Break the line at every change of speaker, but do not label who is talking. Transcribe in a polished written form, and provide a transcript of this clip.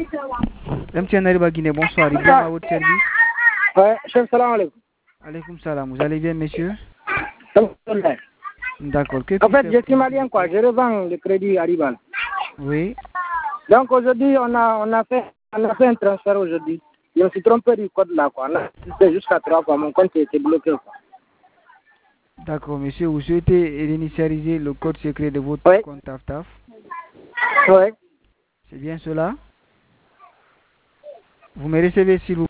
MTN Ariba Guinée, bonsoir. Il à votre service.
Ouais, chef, salam alaikum.
Alaykoum salam. Vous allez bien, messieurs? D'accord.
En fait, je suis malien, quoi. Je revends le crédit Ariba.
Oui.
Donc aujourd'hui, on a fait un transfert aujourd'hui. Je me suis trompé du code là, quoi. C'était jusqu'à 3 fois. Mon compte était bloqué, quoi.
D'accord, monsieur. Vous souhaitez réinitialiser le code secret de votre compte TAF?
Oui.
C'est bien cela? Vous me recevez, s'il vous plaît?